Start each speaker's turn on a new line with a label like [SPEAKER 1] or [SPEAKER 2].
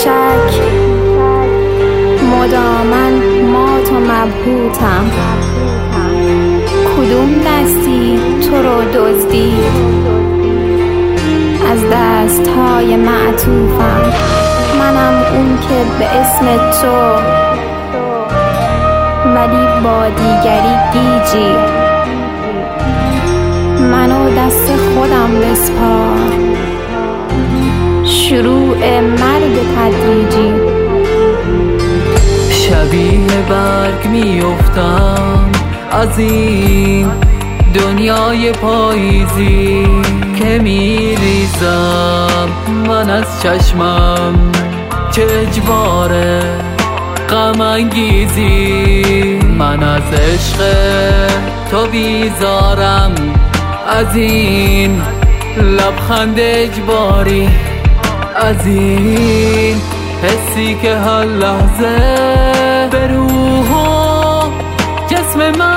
[SPEAKER 1] کوچک مدامن مات و مبهوتم. کدوم دستی تو رو دزدید؟ از دستهای معطوفم. منم اون که به اسم تو ولی با دیگری گیجی. منو دست خودم بسپار، شروع مرگ تدریجی.
[SPEAKER 2] شبیه برگ میافتم از این دنیای پاییزی که میریزم من از چشمم. چه اجباره غم انگیزی، من از عشق تو بیزارم. از این لبخند اجباری، از این حسی که هر لحظه به روح و جسم من